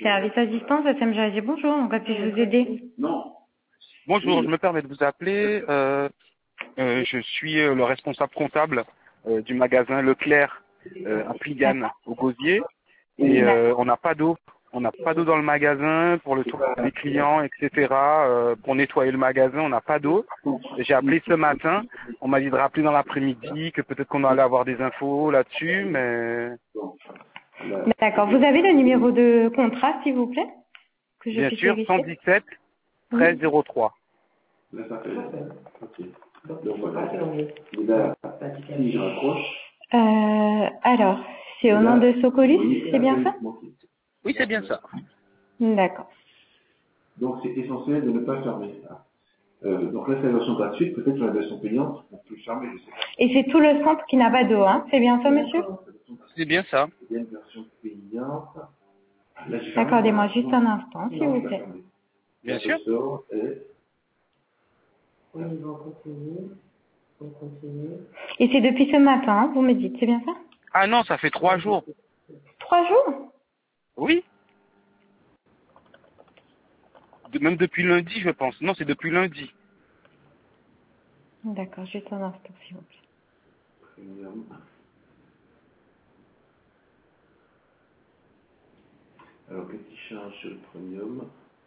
Service assistance, SMGAG, bonjour, en quoi puis-je vous aider? Bonjour, je me permets de vous appeler. Je suis le responsable comptable du magasin Leclerc à Pligane, au Gosier. Et on n'a pas d'eau. On n'a pas d'eau dans le magasin pour le tour des clients, etc. Pour nettoyer le magasin, on n'a pas d'eau. J'ai appelé ce matin. On m'a dit de rappeler dans l'après-midi, que peut-être qu'on allait avoir des infos là-dessus, mais... D'accord, vous avez le numéro de contrat, s'il vous plaît, que je Bien puisse sûr, vérifier? 117 13 03. Alors, c'est au nom de Socolus, c'est bien ça? Oui, c'est bien ça. D'accord. Donc c'est essentiel de ne pas fermer ça. Donc là c'est la version gratuite, peut-être sur la version payante, on peut fermer, je sais pas. Et c'est tout le centre qui n'a pas d'eau, hein? C'est bien ça, monsieur? C'est bien ça. Il y a une version payante. Là, j'ai fermé. Accordez-moi juste un instant, s'il vous plaît. Bien sûr. Oui, ils vont continuer. Et c'est depuis ce matin, hein, vous me dites, c'est bien ça? Ah non, ça fait 3 jours. 3 jours? Oui. Même depuis lundi, je pense. Non, c'est depuis lundi. D'accord, juste un instant, s'il vous plaît. Premium. Alors, petit change sur le premium.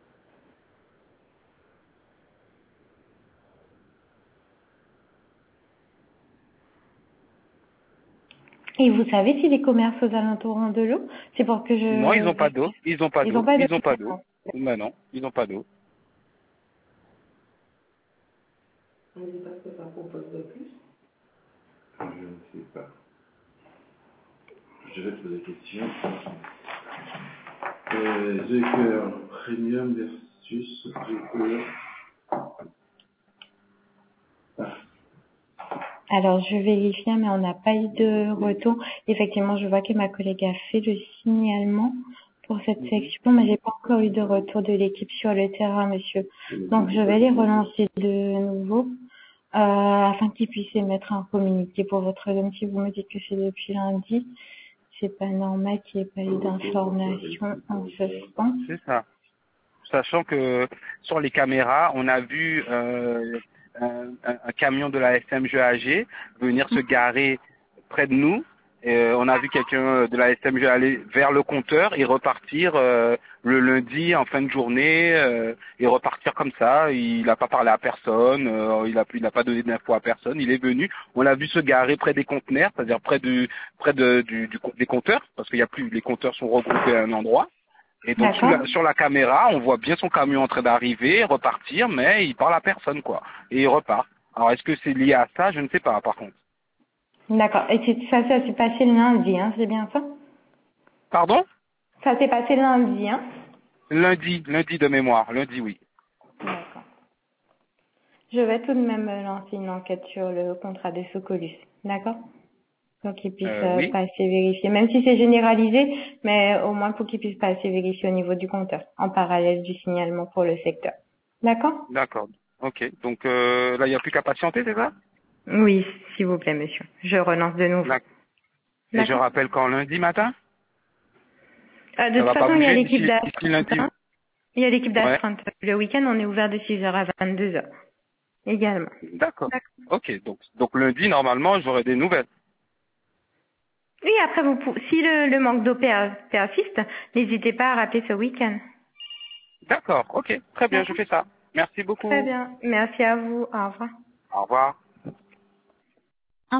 Et vous savez si les commerces aux alentours ont de l'eau? C'est pour que je... Non, ils n'ont pas d'eau. Ils n'ont pas Ils n'ont d'eau. pas Ils n'ont pas d'eau. d'eau. Ben non, ils n'ont pas d'eau. Je ne sais pas. Je vais te poser la question. Joker Premium versus Joker. Alors, je vérifie, mais on n'a pas eu de retour. Effectivement, je vois que ma collègue a fait le signalement pour cette section, mais j'ai pas encore eu de retour de l'équipe sur le terrain, monsieur. Donc, je vais les relancer de nouveau, afin qu'ils puissent émettre un communiqué pour votre zone. Si vous me dites que c'est depuis lundi, c'est pas normal qu'il n'y ait pas eu d'information en ce sens. C'est ça. Sachant que sur les caméras, on a vu un camion de la SMGAG venir se garer près de nous. Et, on a vu quelqu'un de la SMG aller vers le compteur et repartir le lundi en fin de journée et repartir comme ça. Il n'a pas parlé à personne, il a pas donné d'infos à personne. Il est venu, on l'a vu se garer près des conteneurs, c'est-à-dire des compteurs, parce qu'il y a plus, les compteurs sont regroupés à un endroit. Et donc sur la caméra, on voit bien son camion en train d'arriver, repartir, mais il parle à personne, quoi. Et il repart. Alors est-ce que c'est lié à ça? Je ne sais pas, par contre. D'accord. Et ça s'est passé le lundi, hein, c'est bien ça? Pardon? Ça s'est passé lundi, hein? Lundi de mémoire, lundi, oui. D'accord. Je vais tout de même lancer une enquête sur le contrat de Socolus, d'accord? Pour qu'ils puissent Oui. passer vérifier, même si c'est généralisé, mais au moins pour qu'ils puissent passer vérifier au niveau du compteur, en parallèle du signalement pour le secteur. D'accord? D'accord. Ok. Donc là, il n'y a plus qu'à patienter, c'est ça? Oui, s'il vous plaît, monsieur. Je relance de nouveau. D'accord. Et je rappelle quand lundi matin? De Ça toute va pas façon, il y a bouger l'équipe d'ici lundi? d'astreinte. Il y a l'équipe Ouais. d'astreinte. Le week-end, on est ouvert de 6 heures à 22 heures. Également. D'accord. Ok. Donc lundi, normalement, j'aurai des nouvelles. Oui, après, si le manque d'eau persiste, n'hésitez pas à rappeler ce week-end. D'accord. Ok. Très bien, je fais ça. Merci Très beaucoup. bien. Merci à vous. Au revoir. Au revoir.